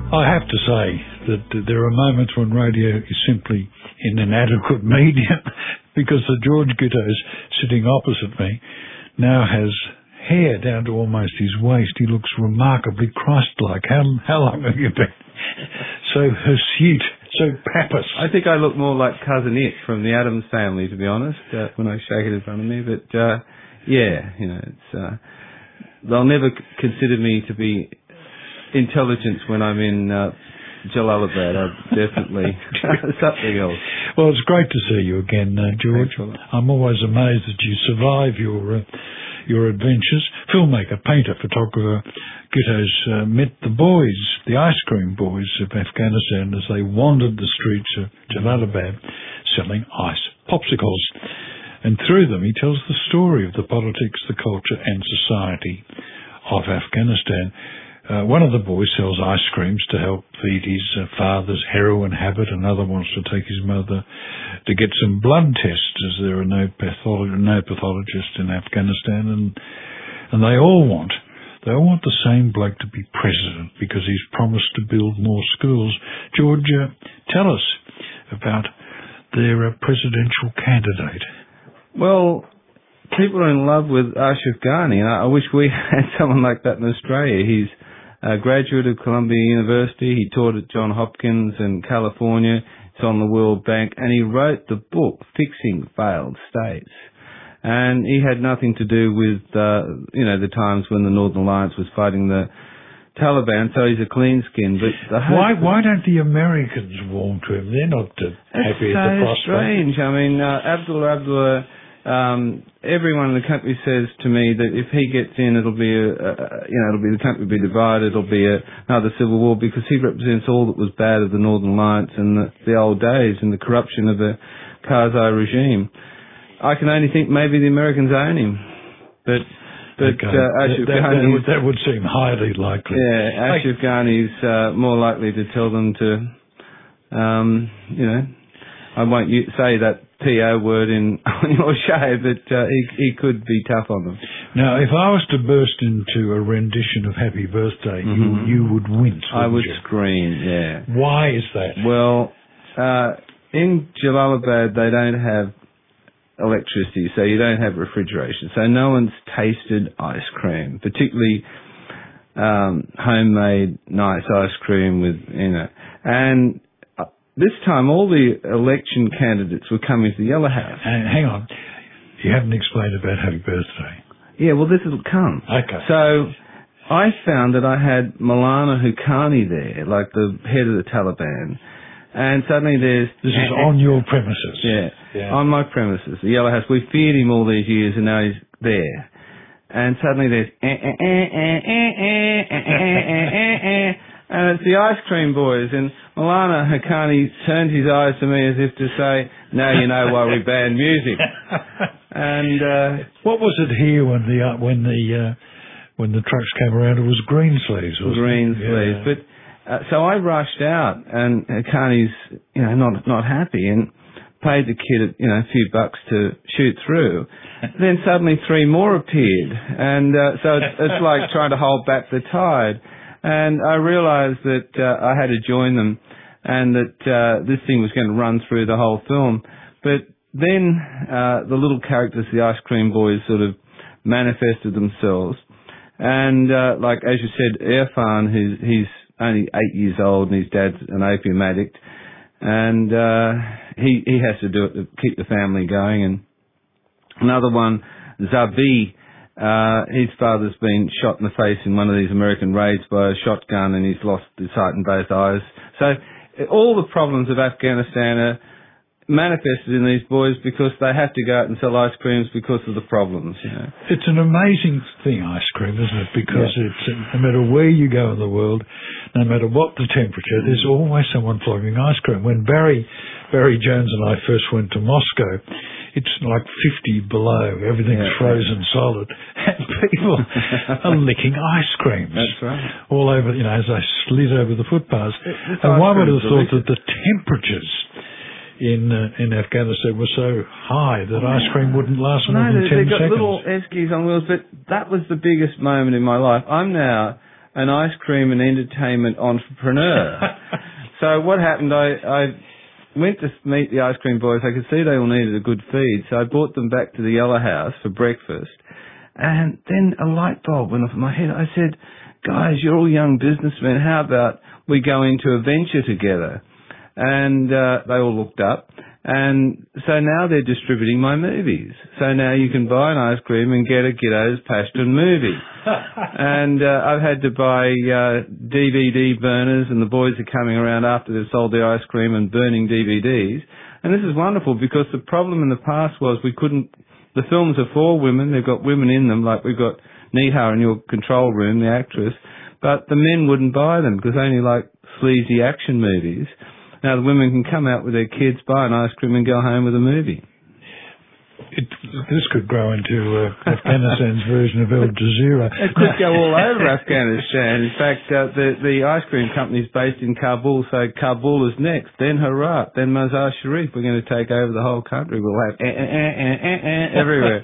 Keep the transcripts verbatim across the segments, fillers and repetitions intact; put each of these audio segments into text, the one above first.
I have to say that there are moments when radio is simply an inadequate medium because the George Gittos sitting opposite me now has hair down to almost his waist. He looks remarkably Christ-like. How, how long have you been so hirsute, so pappus? I think I look more like Cousin It from the Addams Family, to be honest, uh, when I shake it in front of me. But, uh, yeah, you know, it's... Uh, they'll never c- consider me to be intelligent when I'm in uh, Jalalabad. I'm definitely something else. Well, it's great to see you again, uh, George. Thanks, I'm always amazed that you survive your... Uh, your adventures. Filmmaker, painter, photographer Gittos uh, met the boys, the ice cream boys of Afghanistan as they wandered the streets of Jalalabad selling ice popsicles. And through them he tells the story of the politics, the culture and society of Afghanistan. Uh, one of the boys sells ice creams to help feed his uh, father's heroin habit. Another wants to take his mother to get some blood tests, as there are no, patholo- no pathologists in Afghanistan, and and they all want they all want the same bloke to be president because he's promised to build more schools. George, uh, tell us about their uh, presidential candidate. Well, people are in love with Ashraf Ghani. I wish we had someone like that in Australia. He's a graduate of Columbia University. He taught at Johns Hopkins in California. It's on the World Bank. And he wrote the book, Fixing Failed States. And he had nothing to do with, uh, you know, the times when the Northern Alliance was fighting the Taliban, so he's a clean skin. But the why why don't the Americans warm to him? They're not uh, happy so at the prospect. Strange. I mean, uh, Abdullah Abdullah... Um, everyone in the country says to me that if he gets in, it'll be a, a you know, it'll be the country will be divided. It'll be a, another civil war because he represents all that was bad of the Northern Alliance and the, the old days and the corruption of the Karzai regime. I can only think maybe the Americans own him, but but okay. uh, Ashraf that, that, Ghani, that, would, that would seem highly likely. Yeah, Ashraf Ghani's uh, more likely to tell them to, um, you know, I won't u- say that P O word in on your show, but uh, he, he could be tough on them. Now, if I was to burst into a rendition of Happy Birthday, mm-hmm. you you would wince, I would you? scream, yeah. Why is that? Well, uh, in Jalalabad, they don't have electricity, so you don't have refrigeration. So no one's tasted ice cream, particularly um, homemade nice ice cream with, you know, and this time, all the election candidates were coming to the Yellow House. And hang on, you haven't explained about Happy Birthday. Yeah, well, this will come. Okay. So, I found that I had Maulana Haqqani there, like the head of the Taliban, and suddenly there's... This is on your premises. Yeah, yeah, on my premises, the Yellow House. We feared him all these years, and now he's there. And suddenly there's... And it's the ice cream boys, and Maulana Haqqani turned his eyes to me as if to say, now you know why we banned music. And uh, what was it here when the uh, when the uh, when the trucks came around? It was green sleeves, wasn't green it? sleeves. Yeah. But uh, so I rushed out, and Haqqani's you know not not happy, and paid the kid you know a few bucks to shoot through. Then suddenly three more appeared, and uh, so it's, it's like trying to hold back the tide. And I realised that uh, I had to join them and that uh, this thing was going to run through the whole film. But then uh, the little characters, the ice cream boys, sort of manifested themselves. And uh, like, as you said, Irfan, who's, he's only eight years old and his dad's an opium addict. And uh, he, he has to do it to keep the family going. And another one, Zabi, Uh, his father's been shot in the face in one of these American raids by a shotgun and he's lost his sight in both eyes. So all the problems of Afghanistan are manifested in these boys because they have to go out and sell ice creams because of the problems. You know. It's an amazing thing, ice cream, isn't it? Because yeah. it's no matter where you go in the world, no matter what the temperature, there's always someone flogging ice cream. When Barry, Barry Jones and I first went to Moscow, it's like fifty below, everything's yeah, frozen yeah. solid, and people are licking ice creams. That's right. All over, you know, as they slid over the footpaths. It, and one would have thought that the temperatures in uh, in Afghanistan were so high that ice cream wouldn't last more no, than ten they've got seconds. Little Eskies on wheels, but that was the biggest moment in my life. I'm now an ice cream and entertainment entrepreneur. So what happened, I, I went to meet the ice cream boys. I could see they all needed a good feed, so I brought them back to the Yellow House for breakfast. And then a light bulb went off in my head. I said, guys, you're all young businessmen. How about we go into a venture together? And uh, they all looked up. And so now they're distributing my movies. So now you can buy an ice cream and get a G'day's Passion movie. And uh, I've had to buy uh, D V D burners, and the boys are coming around after they've sold their ice cream and burning D V Ds. And this is wonderful, because the problem in the past was we couldn't, the films are for women, they've got women in them, like we've got Neha in your control room, the actress, but the men wouldn't buy them because they only like sleazy action movies. Now the women can come out with their kids, buy an ice cream and go home with a movie. It, this could grow into uh, Afghanistan's version of Al Jazeera. It could go all over Afghanistan. In fact, uh, the, the ice cream company is based in Kabul, so Kabul is next, then Herat, then Mazar Sharif. We're going to take over the whole country. We'll have eh, eh, eh, eh, eh, eh, everywhere.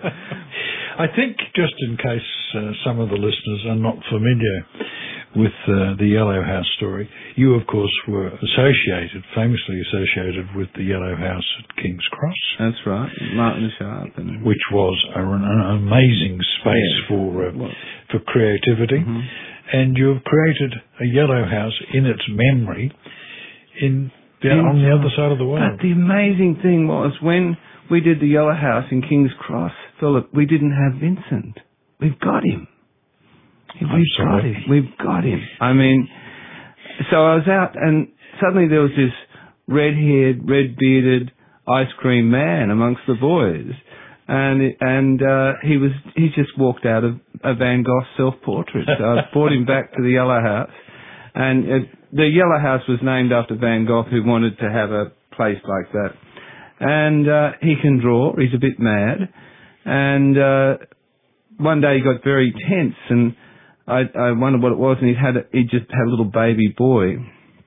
I think, just in case uh, some of the listeners are not familiar with uh, the Yellow House story, you, of course, were associated, famously associated with the Yellow House at King's Cross. That's right, Martin Sharp. And which was a, an amazing space yeah, for uh, for creativity. Mm-hmm. And you have created a Yellow House in its memory in, the, in on the other side of the world. But the amazing thing was, when we did the Yellow House in King's Cross, Philip, we didn't have Vincent. We've got him. We've got him. We've got him. I mean, so I was out, and suddenly there was this red-haired, red-bearded ice cream man amongst the boys, and and uh, he was he just walked out of a Van Gogh self-portrait. So I brought him back to the Yellow House, and it, the Yellow House was named after Van Gogh, who wanted to have a place like that. And uh, he can draw. He's a bit mad, and uh, one day he got very tense, and I, I wondered what it was, and he had a, he just had a little baby boy,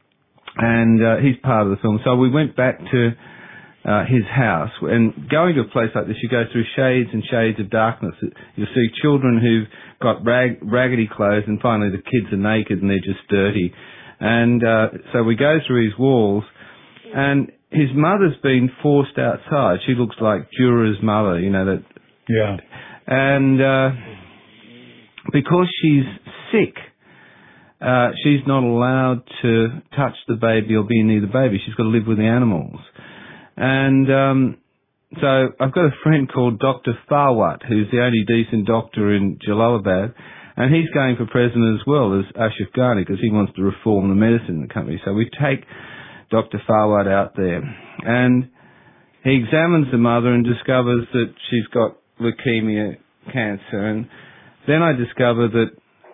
and uh, he's part of the film. So we went back to uh, his house, and going to a place like this, you go through shades and shades of darkness. You'll see children who've got rag, raggedy clothes, and finally the kids are naked and they're just dirty. And uh, so we go through his walls, and his mother's been forced outside. She looks like Jura's mother, you know that. Yeah. And uh, because she's sick, uh, she's not allowed to touch the baby or be near the baby. She's got to live with the animals. And um, so I've got a friend called Doctor Farwat, who's the only decent doctor in Jalalabad, and he's going for president as well as Ashraf Ghani, because he wants to reform the medicine in the country. So we take Doctor Farwat out there, and he examines the mother and discovers that she's got leukemia, cancer, and then I discover that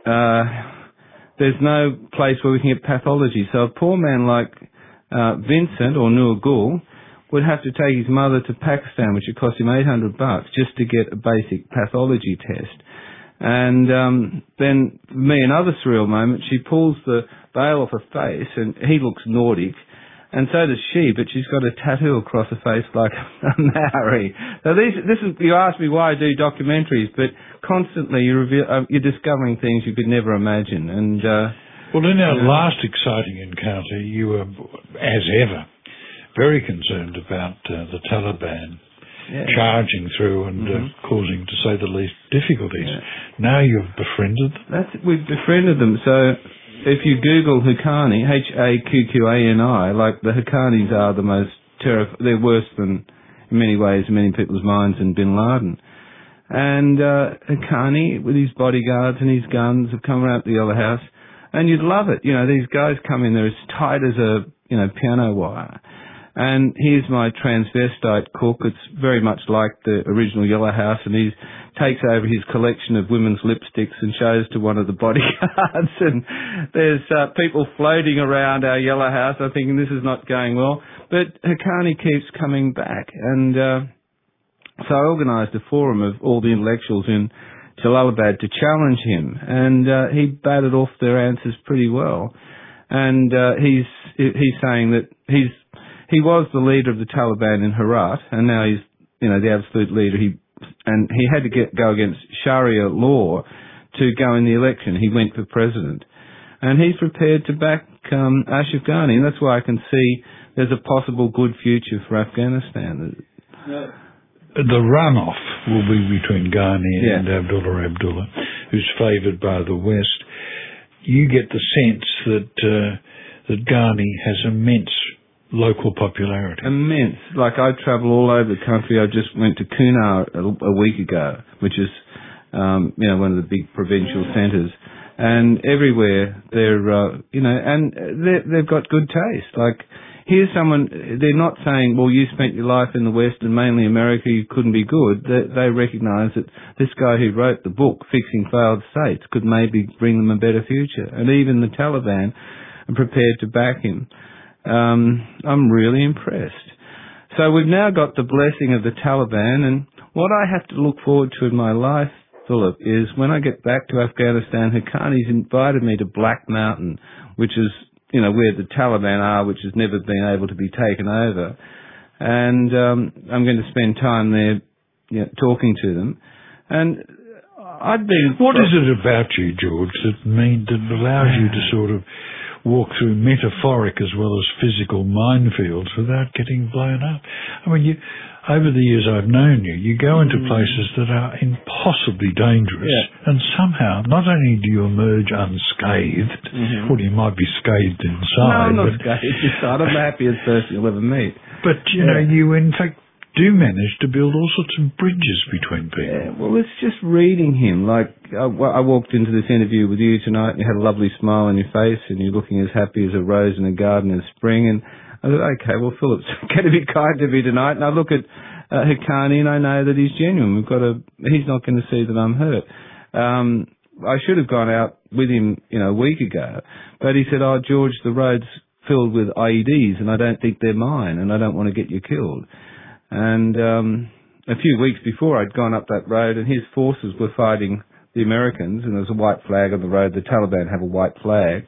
uh, there's no place where we can get pathology. So a poor man like uh, Vincent or Nur Gul would have to take his mother to Pakistan, which would cost him eight hundred bucks just to get a basic pathology test. And um, then, for me, another surreal moment, she pulls the veil off her face, and he looks Nordic, and so does she, but she's got a tattoo across her face like a Maori. So these, this is, you ask me why I do documentaries, but constantly you reveal, uh, you're discovering things you could never imagine. And uh, well, in our you know, last exciting encounter, you were, as ever, very concerned about uh, the Taliban yeah. charging through and mm-hmm. uh, causing, to say the least, difficulties. Yeah. Now you've befriended them? That's, we've befriended them. So if you Google Haqqani, H A Q Q A N I, like the Haqqanis are the most terrifying, they're worse than, in many ways, in many people's minds, than Bin Laden. And uh, Haqqani, with his bodyguards and his guns, have come around the Yellow House, and you'd love it. You know, these guys come in, they're as tight as a, you know, piano wire. And here's my transvestite cook. It's very much like the original Yellow House, and he takes over his collection of women's lipsticks and shows to one of the bodyguards. And there's uh, people floating around our Yellow House. I'm thinking this is not going well. But Haqqani keeps coming back. And uh, so I organised a forum of all the intellectuals in Jalalabad to challenge him. And uh, he batted off their answers pretty well. And uh, he's he's saying that he's He was the leader of the Taliban in Herat, and now he's, you know, the absolute leader. He and he had to get go against Sharia law to go in the election. He went for president, and he's prepared to back um, Ashraf Ghani, and that's why I can see there's a possible good future for Afghanistan. No. The runoff will be between Ghani yeah. and Abdullah Abdullah, who's favoured by the West. You get the sense that uh, that Ghani has immense local popularity. Immense. Like, I travel all over the country. I just went to Kunar a, a week ago, which is um, you know one of the big provincial centres, and everywhere they're uh, you know and they're, they've got good taste. Like, here's someone, they're not saying, well, you spent your life in the West and mainly America, you couldn't be good. They, they recognise that this guy who wrote the book, Fixing Failed States, could maybe bring them a better future. And even the Taliban are prepared to back him. Um, I'm really impressed. So we've now got the blessing of the Taliban, and what I have to look forward to in my life, Philip, is when I get back to Afghanistan, Haqqani's invited me to Black Mountain, which is you know, where the Taliban are, which has never been able to be taken over. And um, I'm going to spend time there you know, talking to them. And I'd been... What is it about you, George, that mean that allows you to sort of walk through metaphoric as well as physical minefields without getting blown up? I mean, you... Over the years I've known you, you go into mm. places that are impossibly dangerous, yeah. and somehow not only do you emerge unscathed, mm-hmm. well, you might be scathed inside. No, I'm not scathed inside. I'm the happiest person you'll ever meet. But, you yeah. know, you in fact do manage to build all sorts of bridges between people. Yeah, well, it's just reading him. Like, I, I walked into this interview with you tonight, and you had a lovely smile on your face, and you're looking as happy as a rose in a garden in spring, and I thought, okay, well, Philip's going to be kind to me tonight. And I look at uh, Haqqani and I know that he's genuine. We've got a, he's not going to see that I'm hurt. Um, I should have gone out with him, you know, a week ago. But he said, oh, George, the road's filled with I E Ds and I don't think they're mine and I don't want to get you killed. And um, a few weeks before I'd gone up that road and his forces were fighting the Americans and there was a white flag on the road. The Taliban have a white flag.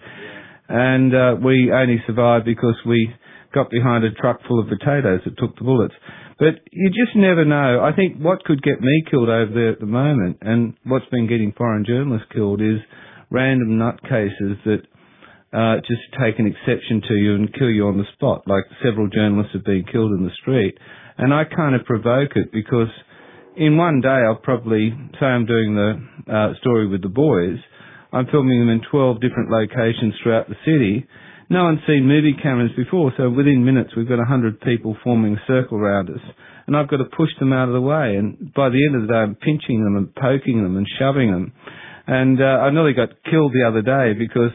And uh, we only survived because we got behind a truck full of potatoes that took the bullets. But you just never know. I think what could get me killed over there at the moment, and what's been getting foreign journalists killed, is random nutcases that uh, just take an exception to you and kill you on the spot. Like several journalists have been killed in the street. And I kind of provoke it because in one day I'll probably, say I'm doing the uh, story with the boys, I'm filming them in twelve different locations throughout the city. No one's seen movie cameras before, so within minutes we've got a hundred people forming a circle around us. And I've got to push them out of the way. And by the end of the day, I'm pinching them and poking them and shoving them. And uh, I nearly got killed the other day because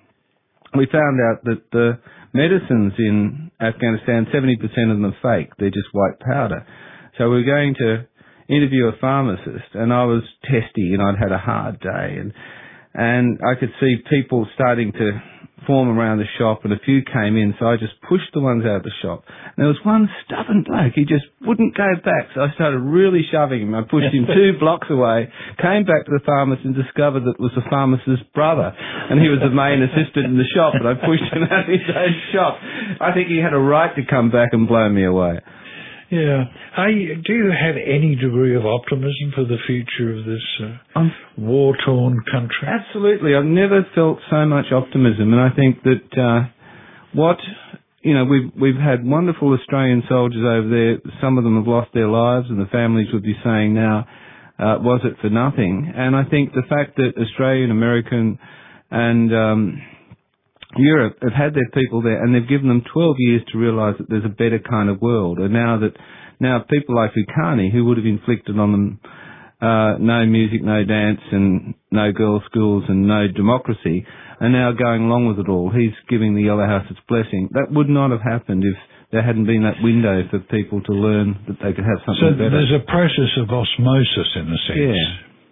we found out that the medicines in Afghanistan, seventy percent of them are fake. They're just white powder. So we're going to interview a pharmacist, and I was testy, and I'd had a hard day. And And I could see people starting to form around the shop, and a few came in, so I just pushed the ones out of the shop. And there was one stubborn bloke, he just wouldn't go back, so I started really shoving him. I pushed him two blocks away, came back to the pharmacist and discovered that it was the pharmacist's brother, and he was the main assistant in the shop, and I pushed him out of his own shop. I think he had a right to come back and blow me away. Yeah. Hey, do you have any degree of optimism for the future of this uh, um, war-torn country? Absolutely. I've never felt so much optimism, and I think that uh, what you know, we've we've had wonderful Australian soldiers over there. Some of them have lost their lives, and the families would be saying now, uh, was it for nothing? And I think the fact that Australian, American, and um, Europe have had their people there, and they've given them twelve years to realise that there's a better kind of world. And now that now people like Haqqani, who would have inflicted on them uh, no music, no dance, and no girls' schools, and no democracy, are now going along with it all. He's giving the Yellow House its blessing. That would not have happened if there hadn't been that window for people to learn that they could have something so better. So there's a process of osmosis in a sense. Yeah.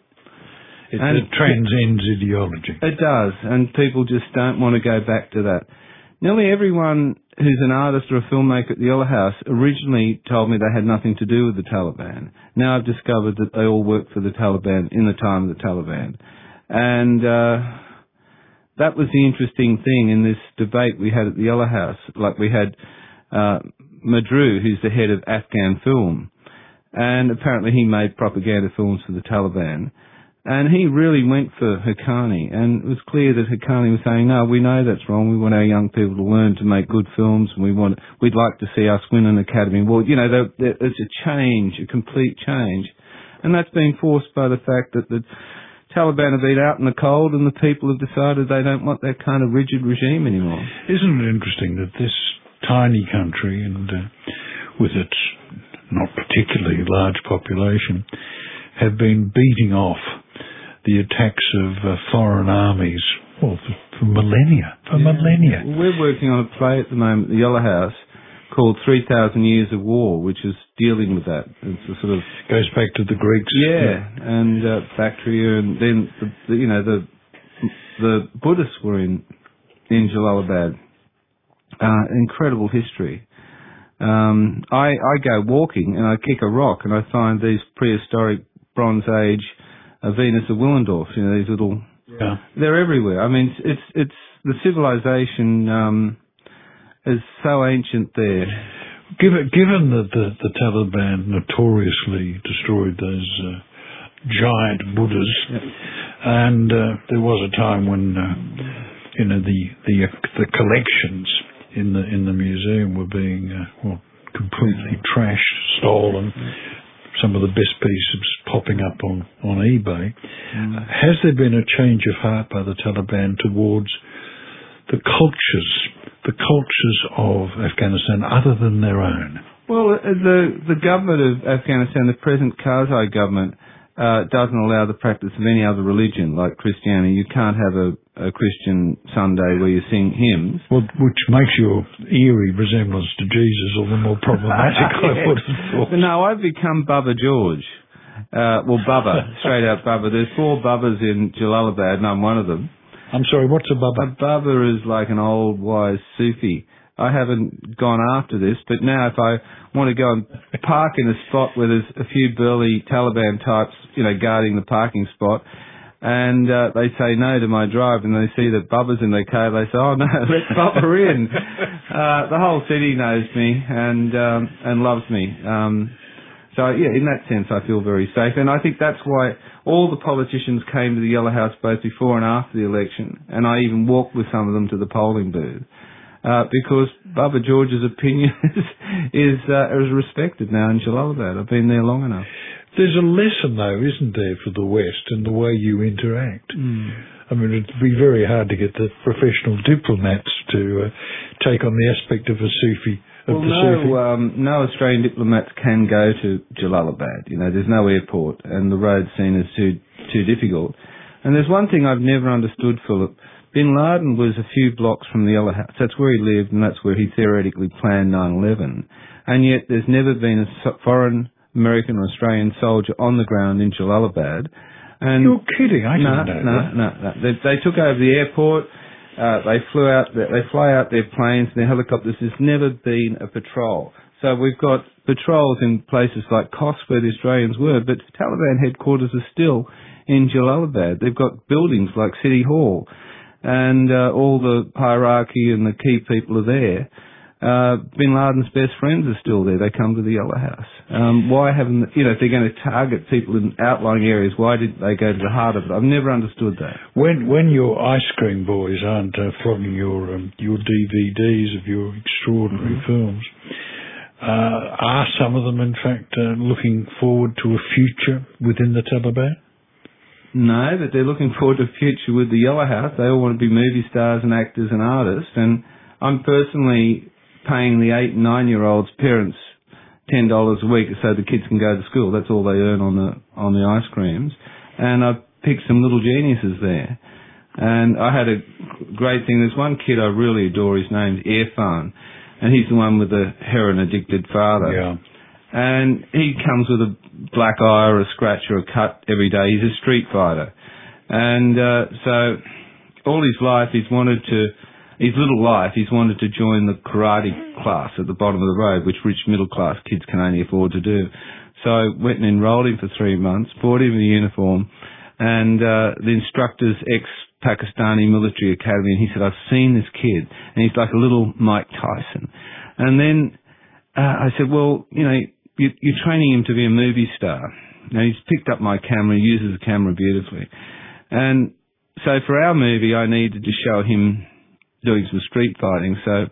It, it transcends ideology. It does, and people just don't want to go back to that. Nearly everyone who's an artist or a filmmaker at the Yellow House originally told me they had nothing to do with the Taliban. Now I've discovered that they all worked for the Taliban in the time of the Taliban. And uh, that was the interesting thing in this debate we had at the Yellow House. Like we had uh, Madru, who's the head of Afghan Film, and apparently he made propaganda films for the Taliban. And he really went for Haqqani, and it was clear that Haqqani was saying, no, we know that's wrong. We want our young people to learn to make good films, and we want, we'd like to see us win an Academy Award. You know, there, there, it's a change, a complete change. And that's been forced by the fact that the Taliban have been out in the cold, and the people have decided they don't want that kind of rigid regime anymore. Isn't it interesting that this tiny country, and uh, with its not particularly large population, have been beating off the attacks of uh, foreign armies, well, for, for millennia, for yeah. millennia. We're working on a play at the moment at the Yellow House called three thousand Years of War, which is dealing with that. It's a sort of... Goes back to the Greeks. Yeah, yeah. and uh, Bactria, and then, the, the, you know, the the Buddhists were in, in Jalalabad. Uh, incredible history. Um, I, I go walking and I kick a rock and I find these prehistoric Bronze Age uh, Venus of Willendorf, you know, these little... Yeah. They're everywhere. I mean, it's, it's, it's the civilization um, is so ancient there. Given, given that the, the Taliban notoriously destroyed those uh, giant Buddhas, yeah. and uh, there was a time when, uh, you know, the, the, the collections in the in the museum were being uh, well completely trashed, stolen. Some of the best pieces popping up on on eBay. Mm. Uh, has there been a change of heart by the Taliban towards the cultures, the cultures of Afghanistan, other than their own? Well, the the government of Afghanistan, the present Karzai government, uh, doesn't allow the practice of any other religion like Christianity. You can't have a a Christian Sunday where you sing hymns. Well, which makes your eerie resemblance to Jesus all the more problematic, I would have thought. But no, I've become Baba George. Uh, well, Baba, straight out Baba. There's four Babas in Jalalabad, and I'm one of them. I'm sorry, what's a Baba? A Baba is like an old, wise Sufi. I haven't gone after this, but now if I want to go and park in a spot where there's a few burly Taliban types, you know, guarding the parking spot, and uh, they say no to my drive, and they see that Bubba's in their car, they say, oh no, let Bubba in. Uh, the whole city knows me and um, and loves me. Um, so yeah, in that sense, I feel very safe, and I think that's why all the politicians came to the Yellow House both before and after the election, and I even walked with some of them to the polling booth. Uh, because Baba George's opinion is is, uh, is respected now in Jalalabad. I've been there long enough. There's a lesson, though, isn't there, for the West in the way you interact? Mm. I mean, it'd be very hard to get the professional diplomats to uh, take on the aspect of a Sufi. Of well, the no, Sufi. Um, no Australian diplomats can go to Jalalabad. You know, there's no airport, and the road's seen as too too difficult. And there's one thing I've never understood, Philip. Bin Laden was a few blocks from the Yellow House. That's where he lived, and that's where he theoretically planned nine eleven. And yet there's never been a foreign American or Australian soldier on the ground in Jalalabad. And You're kidding, I no, didn't know no, that. No, no, They, they took over the airport. Uh, they flew out. They fly out their planes and their helicopters. There's never been a patrol. So we've got patrols in places like Kos where the Australians were, but Taliban headquarters are still in Jalalabad. They've got buildings like City Hall, and uh, all the hierarchy and the key people are there. Uh, Bin Laden's best friends are still there. They come to the Yellow House. Um, why haven't, you know, if they're going to target people in outlying areas, why didn't they go to the heart of it? I've never understood that. When when your ice cream boys aren't uh, flogging your um, your D V Ds of your extraordinary mm-hmm. films, uh, are some of them, in fact, uh, looking forward to a future within the Taliban? No, but they're looking forward to a future with the Yellow House. They all want to be movie stars and actors and artists, and I'm personally paying the eight and nine-year-olds' parents ten dollars a week so the kids can go to school. That's all they earn on the on the ice creams. And I've picked some little geniuses there. And I had a great thing. There's one kid I really adore. His name's Irfan, and he's the one with the heroin-addicted father. Yeah. And he comes with a black eye or a scratch or a cut every day. He's a street fighter. And uh, so all his life he's wanted to... His little life, he's wanted to join the karate class at the bottom of the road, which rich middle-class kids can only afford to do. So I went and enrolled him for three months, bought him a uniform, and uh, the instructor's ex-Pakistani military academy, and he said, I've seen this kid, and he's like a little Mike Tyson. And then uh, I said, well, you know, you, you're training him to be a movie star. Now, he's picked up my camera, he uses the camera beautifully. And so for our movie, I needed to show him doing some street fighting. So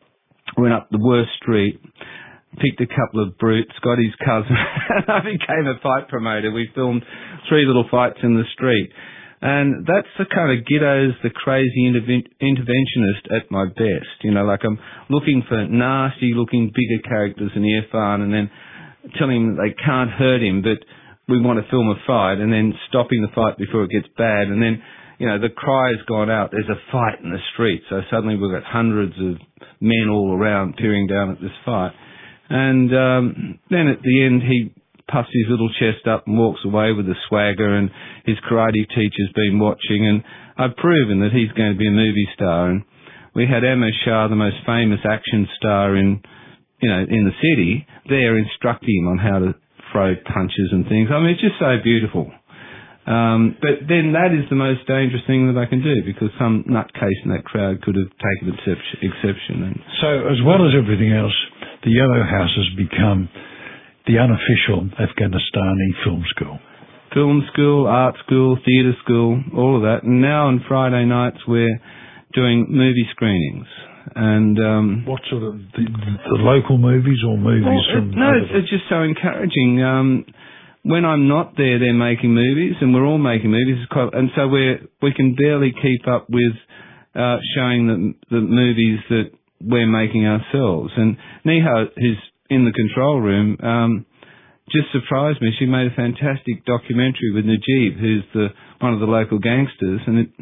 went up the worst street, picked a couple of brutes, got his cousin, and I became a fight promoter. We filmed three little fights in the street. And that's the kind of Giddo's, the crazy interven- interventionist at my best. You know, like I'm looking for nasty looking bigger characters in Irfan and then telling them that they can't hurt him, but we want to film a fight, and then stopping the fight before it gets bad. And then, you know, the cry's gone out, there's a fight in the street. So suddenly we've got hundreds of men all around peering down at this fight. And um, then at the end he puffs his little chest up and walks away with a swagger, and his karate teacher's been watching, and I've proven that he's going to be a movie star. And we had Emma Shah, the most famous action star in, you know, in the city, there instructing him on how to throw punches and things. I mean, it's just so beautiful. Um, but then that is the most dangerous thing that I can do, because some nutcase in that crowd could have taken exception. And so, as well as everything else, the Yellow House has become the unofficial Afghanistani film school. Film school, art school, theatre school, all of that. And now on Friday nights we're doing movie screenings. And um, what sort of the, the local movies or movies well, from? It, no, it's, it's just so encouraging. Um, when I'm not there, they're making movies, and we're all making movies. It's quite, and so we we can barely keep up with uh, showing the, the movies that we're making ourselves. And Neha, who's in the control room, um, just surprised me. She made a fantastic documentary with Najib, who's the one of the local gangsters, and it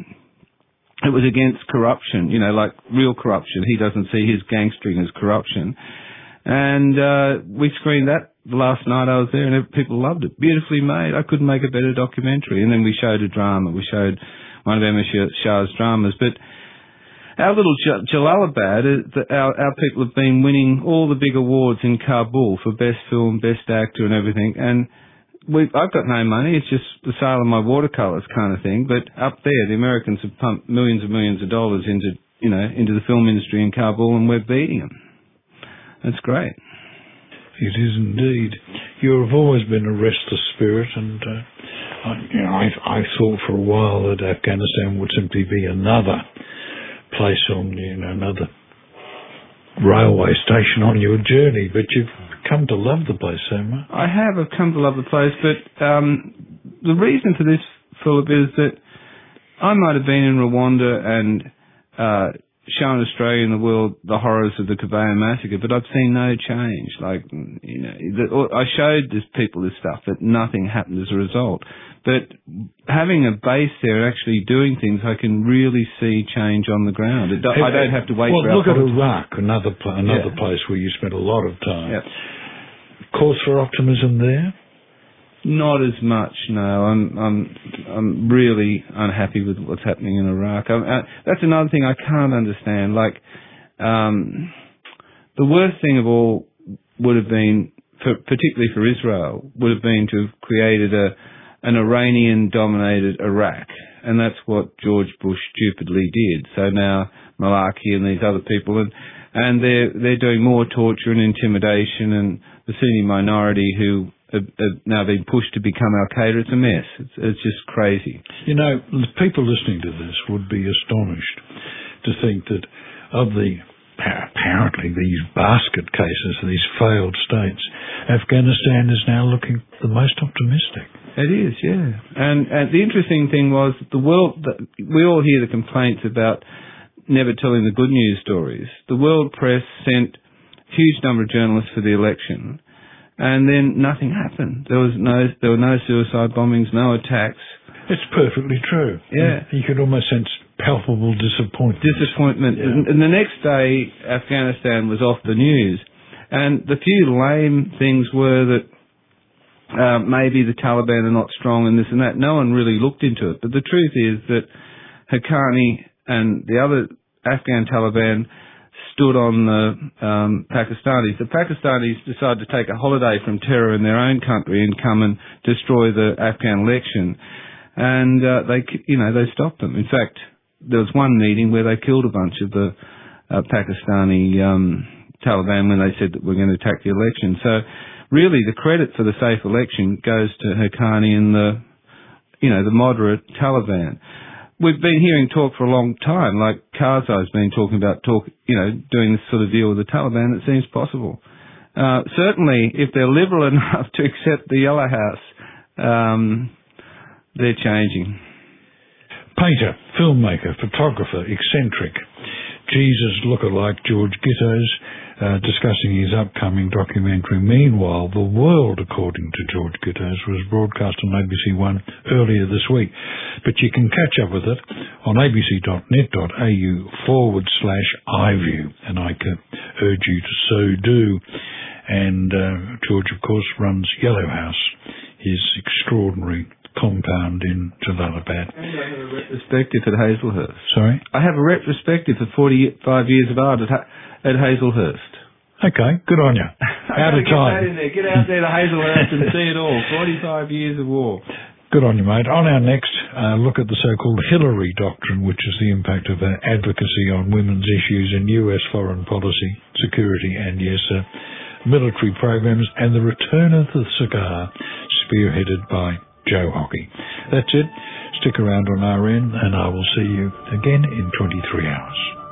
it was against corruption, you know, like real corruption. He doesn't see his gangstering as corruption. And uh, we screened that the last night I was there, and people loved it. Beautifully made. I couldn't make a better documentary. And then we showed a drama. We showed one of Emma Shah's dramas. But our little Jalalabad, our, our people have been winning all the big awards in Kabul for best film, best actor and everything. And we, I've got no money. It's just the sale of my watercolours kind of thing. But up there, the Americans have pumped millions and millions of dollars into, you know, into the film industry in Kabul, and we're beating them. That's great. It is indeed. You have always been a restless spirit, and uh, I, you know, I, I thought for a while that Afghanistan would simply be another place on, you know, another railway station on your journey, but you've come to love the place so much. I have. I've come to love the place, but um, the reason for this, Philip, is that I might have been in Rwanda and uh, shown Australia and the world the horrors of the Kabayan massacre, but I've seen no change. Like, you know, the, I showed this people this stuff, but nothing happened as a result. But having a base there, actually doing things, I can really see change on the ground. It, I don't have to wait well, for our look at politics. Iraq, another pl- another yeah. place where you spent a lot of time. Yep. Cause for optimism there? Not as much, no. I'm I'm I'm really unhappy with what's happening in Iraq. I, I, that's another thing I can't understand. Like, um, the worst thing of all would have been, for, particularly for Israel, would have been to have created a an Iranian-dominated Iraq, and that's what George Bush stupidly did. So now Malaki and these other people, and and they're they're doing more torture and intimidation, and the Sunni minority who have, have now been pushed to become Al-Qaeda. It's a mess. It's, it's just crazy. You know, people listening to this would be astonished to think that of the apparently these basket cases, these failed states, Afghanistan is now looking the most optimistic. It is, yeah. And, and the interesting thing was that the world, that we all hear the complaints about never telling the good news stories. The world press sent a huge number of journalists for the election, and then nothing happened. There was no, there were no suicide bombings, no attacks. It's perfectly true. Yeah. You could almost sense palpable disappointment. Disappointment. Yeah. And, and the next day, Afghanistan was off the news. And the few lame things were that uh, maybe the Taliban are not strong and this and that. No one really looked into it. But the truth is that Haqqani and the other Afghan Taliban stood on the um, Pakistanis. The Pakistanis decided to take a holiday from terror in their own country and come and destroy the Afghan election. And uh, they, you know, they stopped them. In fact, there was one meeting where they killed a bunch of the uh, Pakistani um, Taliban when they said that we're going to attack the election. So really the credit for the safe election goes to Haqqani and the, you know, the moderate Taliban. We've been hearing talk for a long time, like Karzai's been talking about talk, you know, doing this sort of deal with the Taliban. It seems possible. Uh, certainly, if they're liberal enough to accept the Yellow House, um, they're changing. Painter, filmmaker, photographer, eccentric, Jesus lookalike George Gittoes, uh, discussing his upcoming documentary. Meanwhile, The World, according to George Gittoes, was broadcast on A B C One earlier this week. But you can catch up with it on abc.net.au forward slash iView, and I can urge you to so do. And uh, George, of course, runs Yellow House, his extraordinary compound in Jalalabad. And I have a retrospective at Hazelhurst. Sorry? I have a retrospective for forty-five years of art at, ha- at Hazelhurst. Okay, good on you. Out of time. Get, in there. Get out there to Hazelhurst and see it all. forty-five years of war. Good on you, mate. On our next uh, look at the so-called Hillary doctrine, which is the impact of her advocacy on women's issues in U S foreign policy, security, and yes, uh, military programs, and the return of the cigar, spearheaded by Joe Hockey. That's it. Stick around on R N, and I will see you again in twenty-three hours.